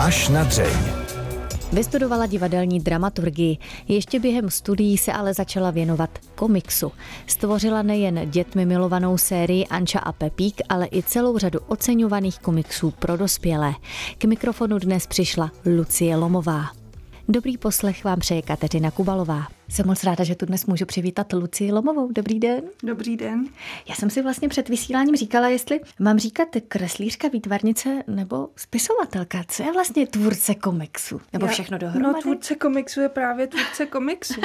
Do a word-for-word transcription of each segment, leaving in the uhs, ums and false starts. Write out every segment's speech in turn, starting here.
Až na dřeň. Vystudovala divadelní dramaturgii. Ještě během studií se ale začala věnovat komiksu. Stvořila nejen dětmi milovanou sérii Anča a Pepík, ale i celou řadu oceňovaných komiksů pro dospělé. K mikrofonu dnes přišla Lucie Lomová. Dobrý poslech vám přeje Kateřina Kubalová. Jsem moc ráda, že tu dnes můžu přivítat Lucii Lomovou. Dobrý den. Dobrý den. Já jsem si vlastně před vysíláním říkala, jestli mám říkat kreslířka, výtvarnice nebo spisovatelka. Co je vlastně tvůrce komiksu? Nebo já, všechno dohromady? No, tvůrce komiksu je právě tvůrce komiksu.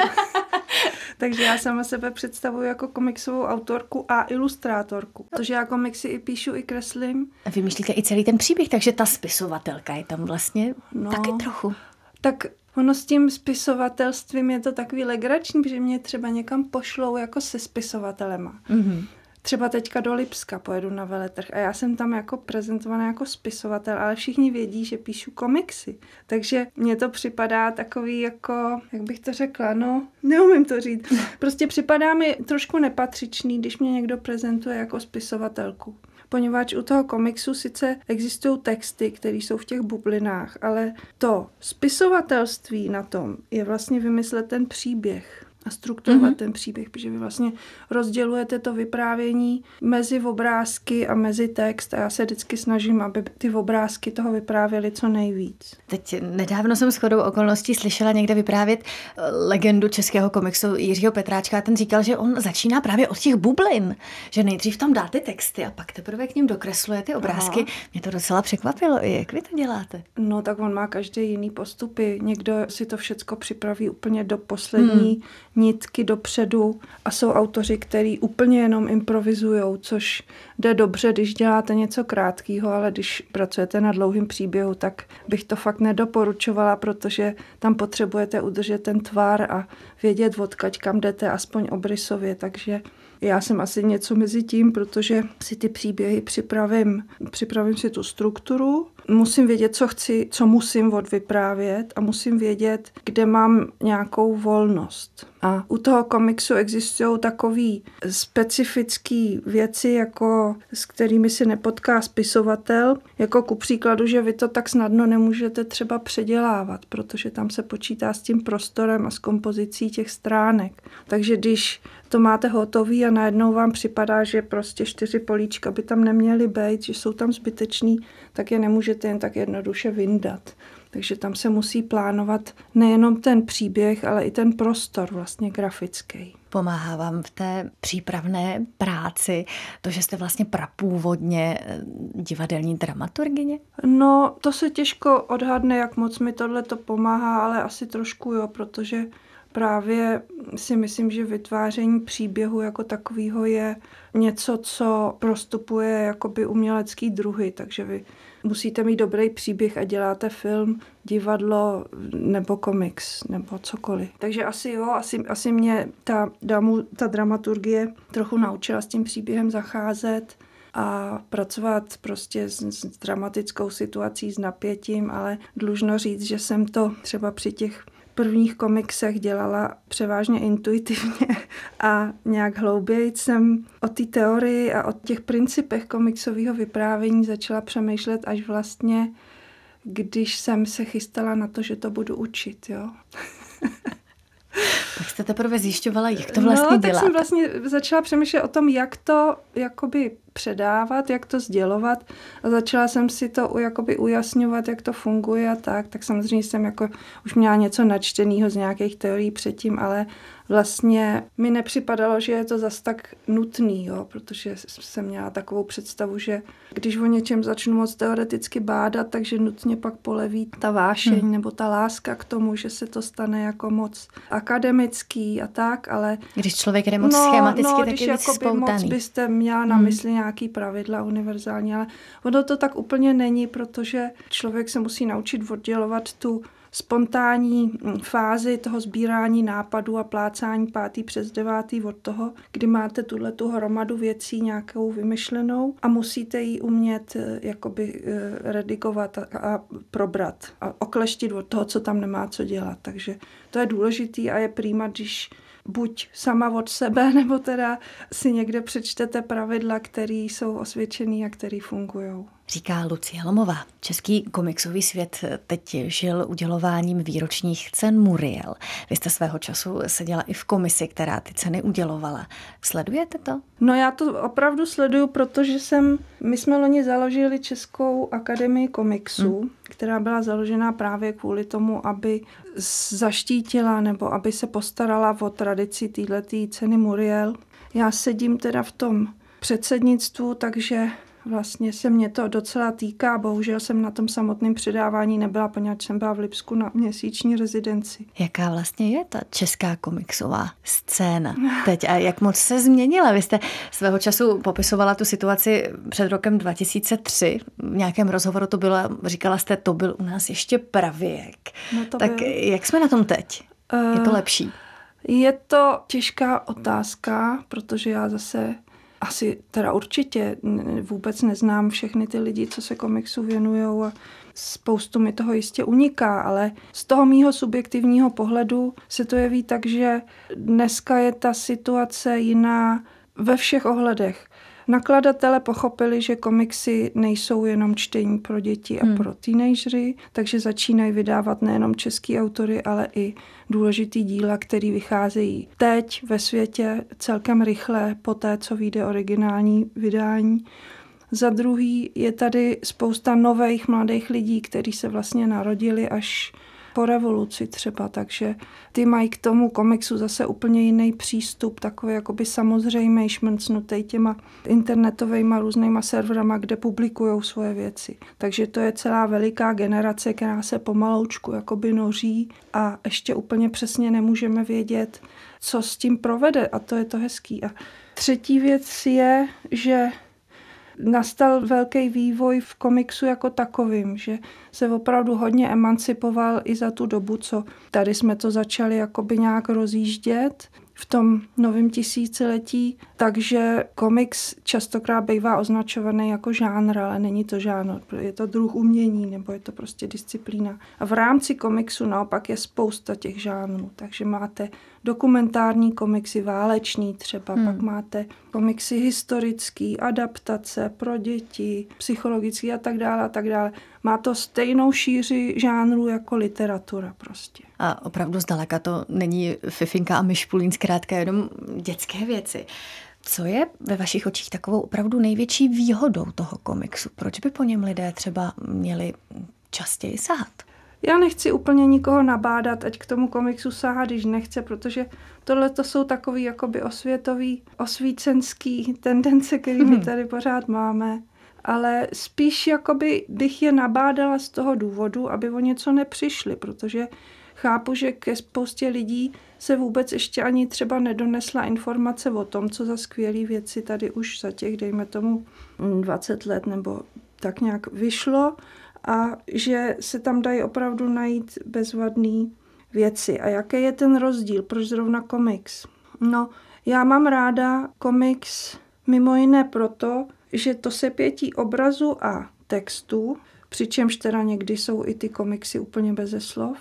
Takže já sama sebe představuji jako komiksovou autorku a ilustrátorku. Protože já komiksy i píšu, i kreslím. A vymýšlíte i celý ten příběh, takže ta spisovatelka je tam vlastně no, taky trochu. Tak ono s tím spisovatelstvím je to takový legrační, protože mě třeba někam pošlou jako se spisovatelema. Mm-hmm. Třeba teďka do Lipska pojedu na veletrh a já jsem tam jako prezentovaná jako spisovatel, ale všichni vědí, že píšu komiksy. Takže mně to připadá takový jako, jak bych to řekla, no, neumím to říct. Prostě připadá mi trošku nepatřičný, když mě někdo prezentuje jako spisovatelku. Poněvadž u toho komiksu sice existují texty, které jsou v těch bublinách, ale to spisovatelství na tom je vlastně vymyslet ten příběh a strukturovat mm-hmm. ten příběh, protože vy vlastně rozdělujete to vyprávění mezi obrázky a mezi text a já se vždycky snažím, aby ty obrázky toho vyprávěly co nejvíc. Teď nedávno jsem shodou okolností slyšela někde vyprávět legendu českého komiksu Jiřího Petráčka. Ten říkal, že on začíná právě od těch bublin, že nejdřív tam dá ty texty a pak teprve k ním dokresluje ty obrázky. Aha. Mě to docela překvapilo. Jak vy to děláte? No tak on má každý jiný postupy. Někdo si to všecko připraví úplně do poslední hmm. nitky dopředu a jsou autoři, který úplně jenom improvizujou, což jde dobře, když děláte něco krátkého, ale když pracujete na dlouhým příběhu, tak bych to fakt nedoporučovala, protože tam potřebujete udržet ten tvar a vědět, odkud kam jdete, aspoň obrysově, takže já jsem asi něco mezi tím, protože si ty příběhy připravím, připravím si tu strukturu, musím vědět, co chci, co musím odvyprávět a musím vědět, kde mám nějakou volnost. A u toho komiksu existují takový specifický věci, jako s kterými si nepotká spisovatel, jako ku příkladu, že vy to tak snadno nemůžete třeba předělávat, protože tam se počítá s tím prostorem a s kompozicí těch stránek. Takže když to máte hotový a najednou vám připadá, že prostě čtyři políčka by tam neměly být, že jsou tam zbytečný, tak je nemůžete jen tak jednoduše vyndat. Takže tam se musí plánovat nejenom ten příběh, ale i ten prostor vlastně grafický. Pomáhá vám v té přípravné práci to, že jste vlastně prapůvodně divadelní dramaturgyně? No, to se těžko odhadne, jak moc mi tohle to pomáhá, ale asi trošku jo, protože právě si myslím, že vytváření příběhu jako takového je něco, co prostupuje jakoby umělecký druhy, takže vy musíte mít dobrý příběh a děláte film, divadlo nebo komiks nebo cokoliv. Takže asi jo, asi, asi mě ta, damu, ta dramaturgie trochu naučila s tím příběhem zacházet a pracovat prostě s, s dramatickou situací, s napětím, ale dlužno říct, že jsem to třeba při těch prvních komiksech dělala převážně intuitivně a nějak hlouběji jsem o té teorii a o těch principech komiksového vyprávění začala přemýšlet až vlastně, když jsem se chystala na to, že to budu učit, jo. Tak jste teprve zjišťovala, jak to vlastně no, děláte. tak jsem vlastně začala přemýšlet o tom, jak to jakoby předávat, jak to sdělovat a začala jsem si to jakoby ujasňovat, jak to funguje a tak. Tak samozřejmě jsem jako už měla něco načteného z nějakých teorií předtím, ale vlastně mi nepřipadalo, že je to zas tak nutný, jo, protože jsem měla takovou představu, že když o něčem začnu moc teoreticky bádat, takže nutně pak poleví ta vášeň hmm. nebo ta láska k tomu, že se to stane jako moc akademický a tak, ale když člověk jde moc no, schematicky, no, tak když je víc spoutaný. Moc byste měla na mysli hmm. nějaký pravidla univerzální, ale ono to tak úplně není, protože člověk se musí naučit oddělovat tu spontánní fázi toho sbírání nápadů a plácání pátý přes devátý od toho, kdy máte tuhletu hromadu věcí nějakou vymyšlenou a musíte ji umět jakoby redigovat a, a probrat a okleštit od toho, co tam nemá co dělat. Takže to je důležitý a je prýma, když buď sama od sebe, nebo teda si někde přečtete pravidla, které jsou osvědčený a které fungují. Říká Lucie Lomová. Český komiksový svět teď žil udělováním výročních cen Muriel. Vy jste svého času seděla i v komisi, která ty ceny udělovala. Sledujete to? No já to opravdu sleduju, protože jsem, my jsme loni založili Českou akademii komiksu, hmm. která byla založena právě kvůli tomu, aby zaštítila nebo aby se postarala o tradici této ceny Muriel. Já sedím teda v tom předsednictvu, takže vlastně se mě to docela týká. Bohužel jsem na tom samotném předávání nebyla, poněvadž jsem byla v Lipsku na měsíční rezidenci. Jaká vlastně je ta česká komiksová scéna teď a jak moc se změnila? Vy jste svého času popisovala tu situaci před rokem dva tisíce tři. V nějakém rozhovoru to bylo, říkala jste, to byl u nás ještě pravěk. No to tak byl. Jak jsme na tom teď? Uh, je to lepší? Je to těžká otázka, protože já zase asi teda určitě vůbec neznám všechny ty lidi, co se komiksu věnujou a spoustu mi toho jistě uniká, ale z toho mýho subjektivního pohledu se to jeví tak, že dneska je ta situace jiná ve všech ohledech. Nakladatelé pochopili, že komiksy nejsou jenom čtení pro děti a hmm. pro teenagery, takže začínají vydávat nejenom český autory, ale i důležitý díla, který vycházejí teď ve světě celkem rychle po té, co vyjde originální vydání. Za druhý je tady spousta nových mladých lidí, kteří se vlastně narodili až po revoluci třeba, takže ty mají k tomu komiksu zase úplně jiný přístup, takový jakoby samozřejmý, šmrcnutej těma internetovejma různýma serverama, kde publikujou svoje věci. Takže to je celá veliká generace, která se pomaloučku jakoby noří a ještě úplně přesně nemůžeme vědět, co s tím provede, a to je to hezký. A třetí věc je, že nastal velký vývoj v komiksu jako takovým, že se opravdu hodně emancipoval i za tu dobu, co tady jsme to začali jakoby nějak rozjíždět v tom novém tisíciletí, takže komiks častokrát bývá označovaný jako žánr, ale není to žánr, je to druh umění nebo je to prostě disciplína. A v rámci komiksu naopak je spousta těch žánrů, takže máte dokumentární komiksy, váleční třeba, hmm. pak máte komiksy historický, adaptace pro děti, psychologický a tak dále a tak dále. Má to stejnou šíři žánru jako literatura prostě. A opravdu zdaleka to není Fifinka a Myšpulín, zkrátka jenom dětské věci. Co je ve vašich očích takovou opravdu největší výhodou toho komiksu? Proč by po něm lidé třeba měli častěji sahat? Já nechci úplně nikoho nabádat, ať k tomu komiksu sahá, když nechce, protože tohle to jsou takový jakoby osvětový, osvícenský tendence, který my tady pořád máme. Ale spíš jakoby bych je nabádala z toho důvodu, aby o něco nepřišli, protože chápu, že ke spoustě lidí se vůbec ještě ani třeba nedonesla informace o tom, co za skvělé věci tady už za těch, dejme tomu, dvacet let nebo tak nějak vyšlo a že se tam dají opravdu najít bezvadné věci. A jaký je ten rozdíl? Proč zrovna komiks? No, já mám ráda komiks mimo jiné proto, že to sepětí obrazu a textu, přičemž teda někdy jsou i ty komiksy úplně beze slov,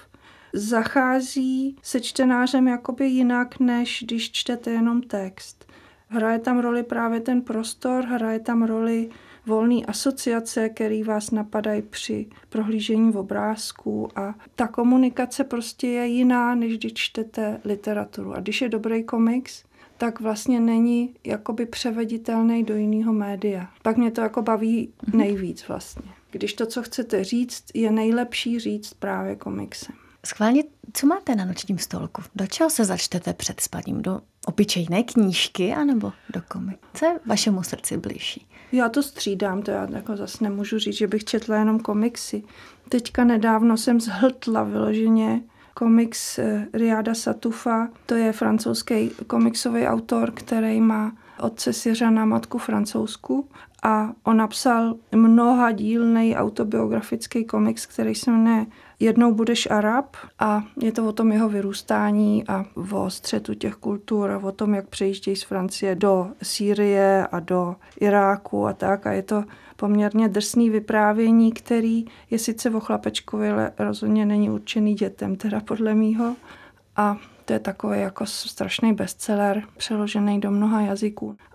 zachází se čtenářem jakoby jinak, než když čtete jenom text. Hraje tam roli právě ten prostor, hraje tam roli volné asociace, které vás napadají při prohlížení v obrázku a ta komunikace prostě je jiná, než když čtete literaturu. A když je dobrý komiks, tak vlastně není jakoby převeditelný do jiného média. Pak mě to jako baví nejvíc vlastně. Když to, co chcete říct, je nejlepší říct právě komiksem. Schválně, co máte na nočním stolku? Do čeho se začtete před spaním? Do obyčejné knížky anebo do komiksu? Co je vašemu srdci blížší? Já to střídám, to já jako zase nemůžu říct, že bych četla jenom komiksy. Teďka nedávno jsem zhltla vyloženě komiks Riada Satufa, to je francouzský komiksový autor, který má otce Syřana, matku francouzsku a on napsal mnohadílný autobiografický komiks, který se jmenuje Jednou budeš Arab a je to o tom jeho vyrůstání a o střetu těch kultur a o tom, jak přejíždějí z Francie do Sýrie a do Iráku a tak a je to poměrně drsný vyprávění, který je sice o chlapečkovi, ale rozhodně není určený dětem, teda podle mýho. A to je takový jako strašný bestseller, přeložený do mnoha jazyků.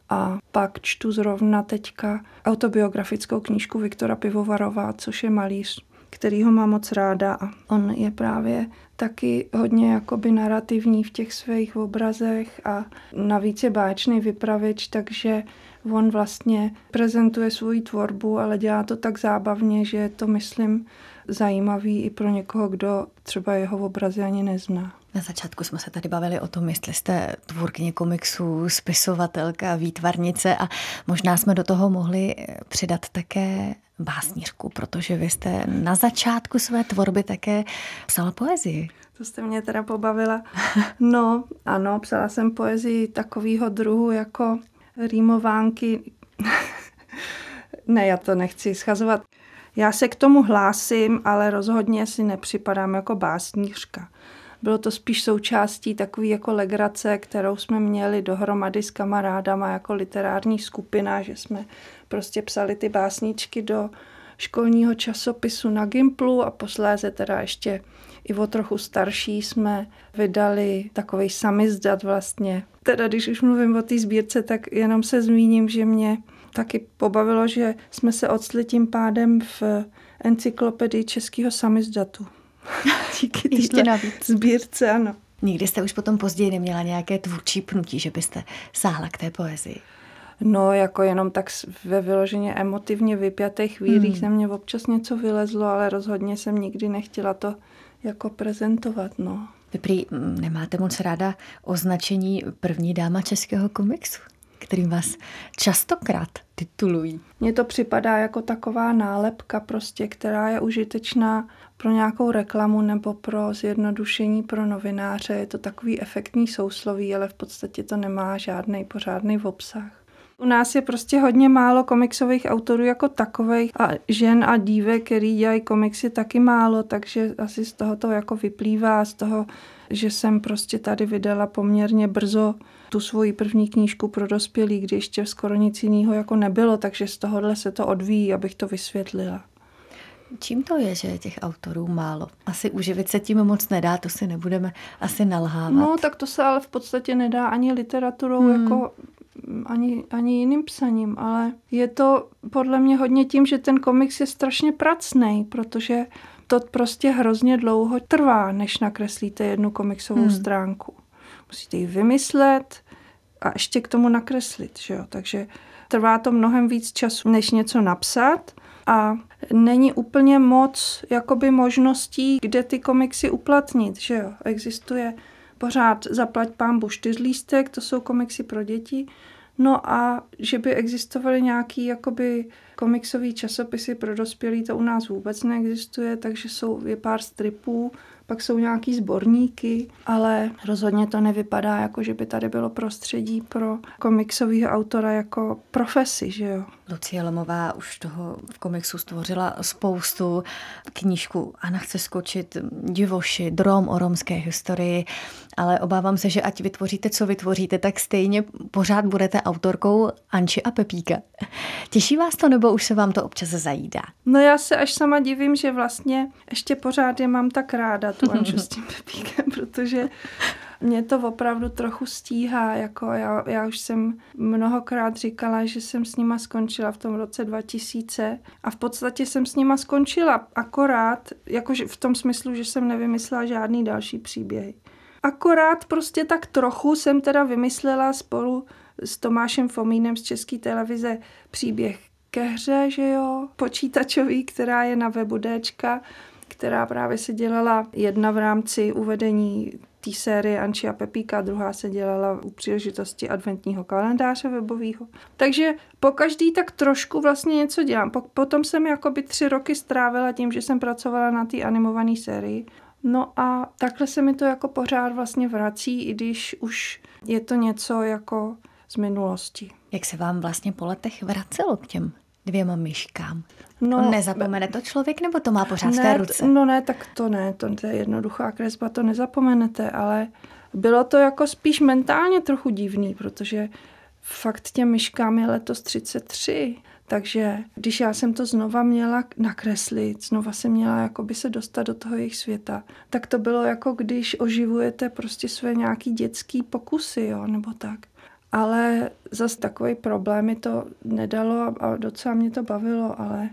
A pak čtu zrovna teďka autobiografickou knížku Viktora Pivovarova, což je malíř, kterýho mám moc ráda a on je právě taky hodně jakoby narrativní v těch svých obrazech a navíc je báječný vypravěč, takže on vlastně prezentuje svou tvorbu, ale dělá to tak zábavně, že je to, myslím, zajímavý i pro někoho, kdo třeba jeho obrazy ani nezná. Na začátku jsme se tady bavili o tom, jestli jste tvůrkyně komiksů, spisovatelka, výtvarnice a možná jsme do toho mohli přidat také básnířku, protože vy jste na začátku své tvorby také psala poezii. To jste mě teda pobavila. No, ano, psala jsem poezii takového druhu jako rýmovánky. Ne, já to nechci schazovat. Já se k tomu hlásím, ale rozhodně si nepřipadám jako básnířka. Bylo to spíš součástí takové jako legrace, kterou jsme měli dohromady s kamarádama jako literární skupina, že jsme prostě psali ty básničky do školního časopisu na Gimplu a posléze teda ještě i o trochu starší jsme vydali takovej samizdat vlastně. Teda když už mluvím o té sbírce, tak jenom se zmíním, že mě taky pobavilo, že jsme se octli tím pádem v encyklopedii českého samizdatu. Díky téhle sbírce, ano. Nikdy jste už potom později neměla nějaké tvůrčí pnutí, že byste sáhla k té poezii? No, jako jenom tak ve vyloženě emotivně vypjatých chvílích hmm. na mě občas něco vylezlo, ale rozhodně jsem nikdy nechtěla to jako prezentovat, no. Vy prý nemáte moc ráda označení první dáma českého komiksu, kterým vás častokrát titulují. Mně to připadá jako taková nálepka prostě, která je užitečná pro nějakou reklamu nebo pro zjednodušení pro novináře. Je to takový efektní sousloví, ale v podstatě to nemá žádný pořádný obsah. U nás je prostě hodně málo komiksových autorů jako takových a žen a dívek, který dělají komiksy, taky málo, takže asi z toho to jako vyplývá, z toho, že jsem prostě tady vydala poměrně brzo tu svoji první knížku pro dospělí, kdy ještě skoro nic jiného jako nebylo, takže z tohohle se to odvíjí, abych to vysvětlila. Čím to je, že je těch autorů málo? Asi uživit se tím moc nedá, to si nebudeme asi nalhávat. No, tak to se ale v podstatě nedá ani literaturou, hmm. jako ani, ani jiným psaním, ale je to podle mě hodně tím, že ten komiks je strašně pracnej, protože to prostě hrozně dlouho trvá, než nakreslíte jednu komiksovou hmm. stránku. Musíte ji vymyslet a ještě k tomu nakreslit, že jo? Takže trvá to mnohem víc času, než něco napsat a není úplně moc jakoby možností, kde ty komiksy uplatnit, že jo? Existuje pořád Zaplať pánbu čtyřlístek, to jsou komiksy pro děti. No a že by existovaly nějaký jakoby komiksový časopisy pro dospělí, to u nás vůbec neexistuje, takže jsou je pár stripů, pak jsou nějaký sborníky, ale rozhodně to nevypadá, jako že by tady bylo prostředí pro komiksového autora jako profesi, že jo. Lucie Lomová už toho v komiksu stvořila spoustu. Knížku Anna chce skočit, Divoši, Drom o romské historii, ale obávám se, že ať vytvoříte, co vytvoříte, tak stejně pořád budete autorkou Anči a Pepíka. Těší vás to, nebo už se vám to občas zajídá? No já se až sama divím, že vlastně ještě pořád je mám tak ráda, tu Anču s tím Pepíkem, protože mě to opravdu trochu stíhá, jako já, já už jsem mnohokrát říkala, že jsem s nima skončila v tom roce dva tisíce a v podstatě jsem s nima skončila akorát, jakože v tom smyslu, že jsem nevymyslela žádný další příběhy. Akorát prostě tak trochu jsem teda vymyslela spolu s Tomášem Fomínem z České televize příběh ke hře, že jo, počítačový, která je na webu Déčka, která právě se dělala jedna v rámci uvedení té série Anči a Pepíka, druhá se dělala u příležitosti adventního kalendáře webového. Takže po každý tak trošku vlastně něco dělám. Potom jsem jakoby tři roky strávila tím, že jsem pracovala na té animované sérii. No a takhle se mi to jako pořád vlastně vrací, i když už je to něco jako z minulosti. Jak se vám vlastně po letech vracelo k těm dvěma myškám? No, nezapomene to člověk, nebo to má pořád v té ne, ruce? No ne, tak to ne, to je jednoduchá kresba, to nezapomenete, ale bylo to jako spíš mentálně trochu divný, protože fakt těm myškám je letos třicet tři, takže když já jsem to znova měla nakreslit, znova jsem měla jakoby se dostat do toho jejich světa, tak to bylo jako když oživujete prostě své nějaký dětský pokusy, jo, nebo tak. ale zas takový problém mi to nedalo a docela mě to bavilo, ale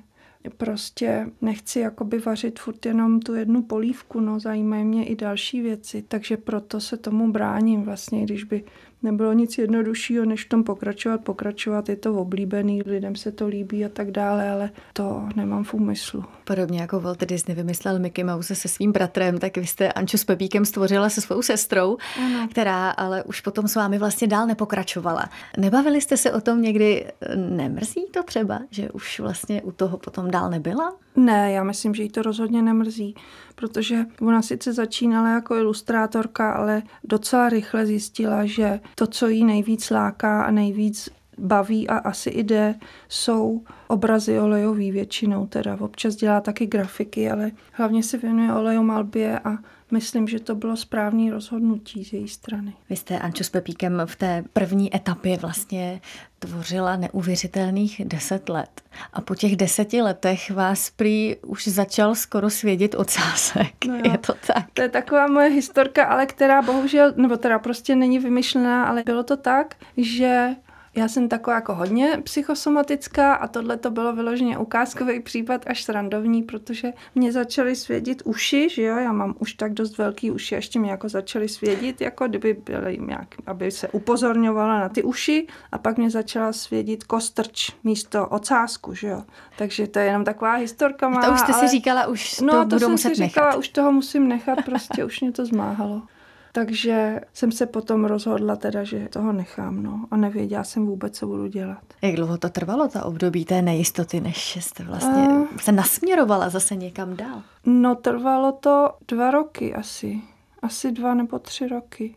prostě nechci jakoby vařit furt jenom tu jednu polívku, no zajímají mě i další věci, takže proto se tomu bráním vlastně, když by nebylo nic jednoduššího, než v tom pokračovat, pokračovat, je to oblíbený, lidem se to líbí a tak dále, ale to nemám v úmyslu. Podobně jako Walt Disney vymyslel Mickey Mouse se svým bratrem, tak vy jste Anču s Pepíkem stvořila se svou sestrou, ano. která ale už potom s vámi vlastně dál nepokračovala. Nebavili jste se o tom někdy, nemrzí to třeba, že už vlastně u toho potom dál nebyla? Ne, já myslím, že jí to rozhodně nemrzí, protože ona sice začínala jako ilustrátorka, ale docela rychle zjistila, že to, co jí nejvíc láká a nejvíc baví a asi jde, jsou obrazy olejový většinou. Teda občas dělá taky grafiky, ale hlavně se věnuje olejomalbě a myslím, že to bylo správné rozhodnutí z její strany. Vy jste, Ančo, s Pepíkem v té první etapě vlastně tvořila neuvěřitelných deset let. A po těch deseti letech vás prý už začal skoro svědět ocásek. No je to tak? To je taková moje historka, ale která bohužel, nebo teda prostě není vymyšlená, ale bylo to tak, že já jsem taková jako hodně psychosomatická a tohle to bylo vyloženě ukázkový případ až srandovní, protože mě začaly svědit uši, že jo, já mám už tak dost velký uši, ještě mě jako začaly svědit, jako kdyby byly nějak, aby se upozorňovala na ty uši a pak mě začala svědit kostrč místo ocásku, že jo. Takže to je jenom taková historka má. To už jste ale... si říkala, už to no, budu to muset jsem si nechat. říkala, už toho musím nechat, prostě už mě to zmáhalo. Takže jsem se potom rozhodla teda, že toho nechám, no. A nevěděla jsem vůbec, co budu dělat. Jak dlouho to trvalo, ta období té nejistoty, než jste vlastně uh, se nasměrovala zase někam dál? No, trvalo to dva roky asi. Asi dva nebo tři roky.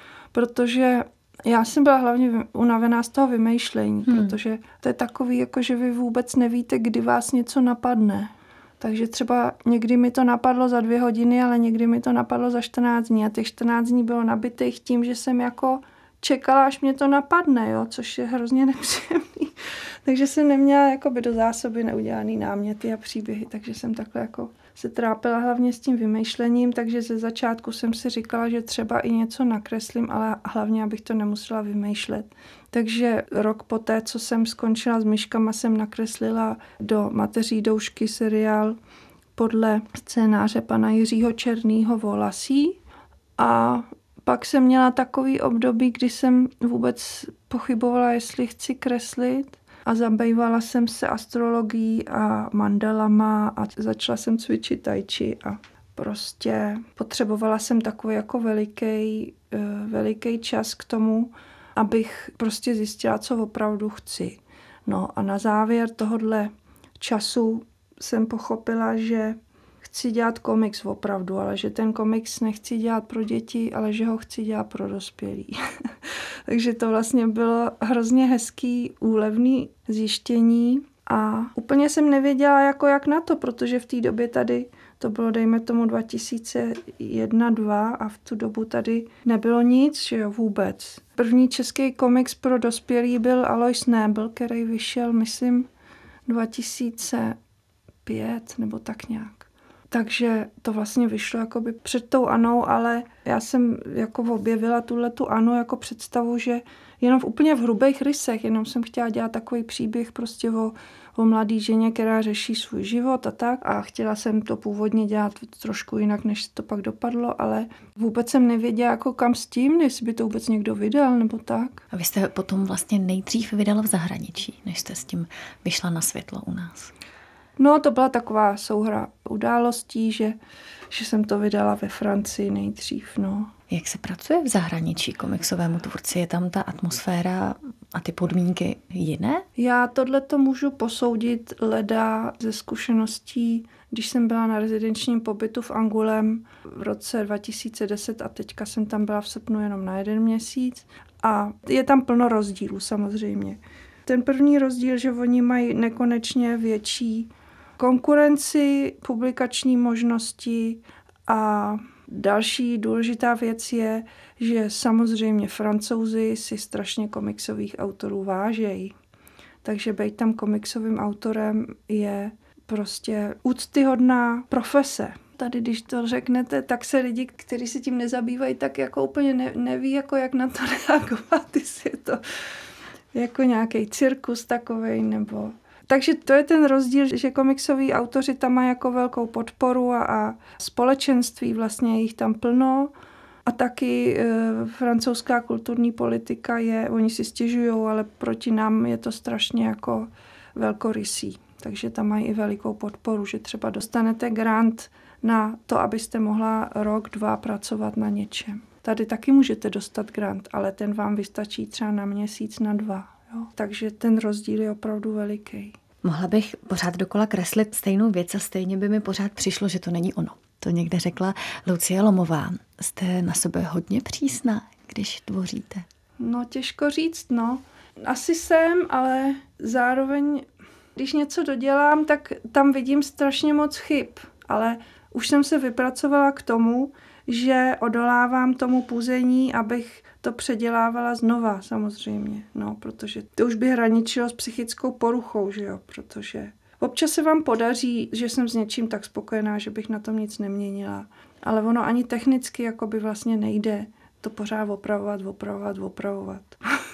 Protože já jsem byla hlavně unavená z toho vymýšlení, hmm. protože to je takový, jako že vy vůbec nevíte, kdy vás něco napadne. Takže třeba někdy mi to napadlo za dvě hodiny, ale někdy mi to napadlo za čtrnáct dní. A těch čtrnáct dní bylo nabitých tím, že jsem jako čekala, až mě to napadne, jo, což je hrozně nepříjemný. Takže jsem neměla jakoby do zásoby neudělaný náměty a příběhy, takže jsem takhle jako se trápila hlavně s tím vymýšlením, takže ze začátku jsem si říkala, že třeba i něco nakreslím, ale hlavně, abych to nemusela vymýšlet. Takže rok poté, co jsem skončila s myškama, jsem nakreslila do Mateří doušky seriál podle scénáře pana Jiřího Černýho Volasí a pak jsem měla takový období, kdy jsem vůbec pochybovala, jestli chci kreslit a zabývala jsem se astrologií a mandalama a začala jsem cvičit tai chi a prostě potřebovala jsem takový jako veliký, veliký čas k tomu, abych prostě zjistila, co opravdu chci. No a na závěr tohodle času jsem pochopila, že chci dělat komiks opravdu, ale že ten komiks nechci dělat pro děti, ale že ho chci dělat pro dospělí. Takže to vlastně bylo hrozně hezký, úlevný zjištění a úplně jsem nevěděla, jako jak na to, protože v té době tady to bylo, dejme tomu, dva tisíce jedna dva a v tu dobu tady nebylo nic, že jo, vůbec. První český komiks pro dospělí byl Alois Nebel, který vyšel, myslím, dva tisíce pět nebo tak nějak. Takže to vlastně vyšlo jakoby před tou Anou, ale já jsem jako objevila tuhletu Anu jako představu, že jenom v úplně v hrubých rysech, jenom jsem chtěla dělat takový příběh prostě o, o mladý ženě, která řeší svůj život a tak a chtěla jsem to původně dělat trošku jinak, než to pak dopadlo, ale vůbec jsem nevěděla, jako kam s tím, jestli by to vůbec někdo vydal nebo tak. A vy jste potom vlastně nejdřív vydala v zahraničí, než jste s tím vyšla na světlo u nás. No, to byla taková souhra událostí, že, že jsem to vydala ve Francii nejdřív, no. Jak se pracuje v zahraničí komiksovému tvůrci? Je tam ta atmosféra a ty podmínky jiné? Já tohleto můžu posoudit leda ze zkušeností, když jsem byla na rezidenčním pobytu v Angulem v roce dva tisíce deset a teďka jsem tam byla v srpnu jenom na jeden měsíc a je tam plno rozdílů samozřejmě. Ten první rozdíl, že oni mají nekonečně větší konkurenci, publikační možnosti a další důležitá věc je, že samozřejmě Francouzi si strašně komiksových autorů vážejí. Takže být tam komiksovým autorem je prostě úctyhodná profese. tady, když to řeknete, tak se lidi, kteří se tím nezabývají, tak jako úplně ne, neví, jako jak na to reagovat, jestli je to jako nějaký cirkus takovej, nebo... Takže to je ten rozdíl, že komiksoví autoři tam mají jako velkou podporu a, a společenství, vlastně jich tam plno. A taky e, francouzská kulturní politika je, oni si stěžujou, ale proti nám je to strašně jako velkorysý. Takže tam mají i velikou podporu, že třeba dostanete grant na to, abyste mohla rok, dva pracovat na něčem. Tady taky můžete dostat grant, ale ten vám vystačí třeba na měsíc, na dva. Jo? Takže ten rozdíl je opravdu veliký. Mohla bych pořád dokola kreslit stejnou věc a stejně by mi pořád přišlo, že to není ono. To někde řekla Lucie Lomová. Jste na sebe hodně přísná, když tvoříte? No těžko říct, no. Asi jsem, ale zároveň, když něco dodělám, tak tam vidím strašně moc chyb. Ale už jsem se vypracovala k tomu, že odolávám tomu puzení, abych to předělávala znova samozřejmě. No, protože to už by hraničilo s psychickou poruchou, že jo, protože občas se vám podaří, že jsem s něčím tak spokojená, že bych na tom nic neměnila. Ale ono ani technicky jako by vlastně nejde to pořád opravovat, opravovat, opravovat.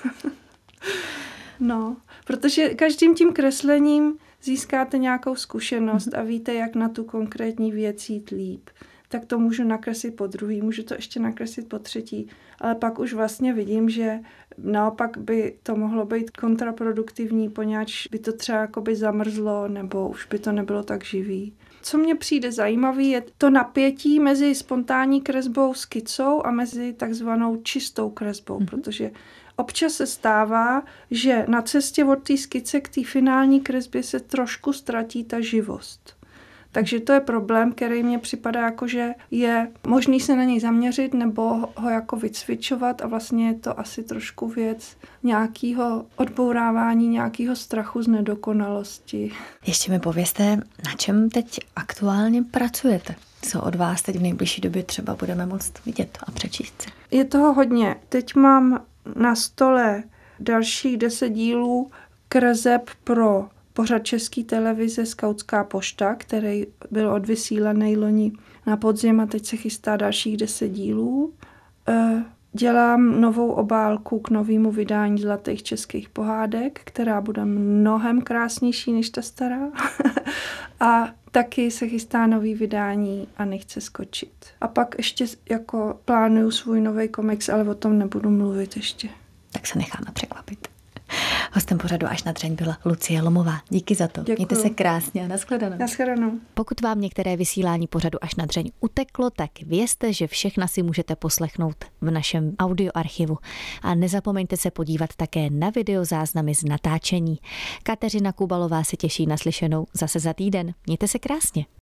No, protože každým tím kreslením získáte nějakou zkušenost a víte, jak na tu konkrétní věc jít líp. Tak to můžu nakreslit po druhý, můžu to ještě nakreslit po třetí, ale pak už vlastně vidím, že naopak by to mohlo být kontraproduktivní, poněvadž by to třeba jakoby zamrzlo, nebo už by to nebylo tak živý. Co mně přijde zajímavý, je to napětí mezi spontánní kresbou skicou a mezi takzvanou čistou kresbou, mm-hmm. protože občas se stává, že na cestě od té skice k té finální kresbě se trošku ztratí ta živost. Takže to je problém, který mně připadá jako, že je možný se na něj zaměřit nebo ho jako vycvičovat a vlastně je to asi trošku věc nějakého odbourávání, nějakého strachu z nedokonalosti. Ještě mi povězte, na čem teď aktuálně pracujete? Co od vás teď v nejbližší době třeba budeme moct vidět a přečíst si? Je toho hodně. Teď mám na stole dalších deset dílů kreseb pro pořad České televize Skautská pošta, který byl odvysílaný loni na podzim a teď se chystá dalších deset dílů. Dělám novou obálku k novému vydání Zlatých českých pohádek, která bude mnohem krásnější než ta stará. A taky se chystá nový vydání a nechce skočit. A pak ještě jako plánuju svůj nový komiks, ale o tom nebudu mluvit ještě. Tak se necháme překvapit. Hostem pořadu Až na dřeň byla Lucie Lomová. Díky za to. Děkuju. Mějte se krásně a nashledanou. Nashledanou. Pokud vám některé vysílání pořadu Až na dřeň uteklo, tak vězte, že všechna si můžete poslechnout v našem audioarchivu. A nezapomeňte se podívat také na videozáznamy z natáčení. Kateřina Kubalová se těší na slyšenou zase za týden. Mějte se krásně.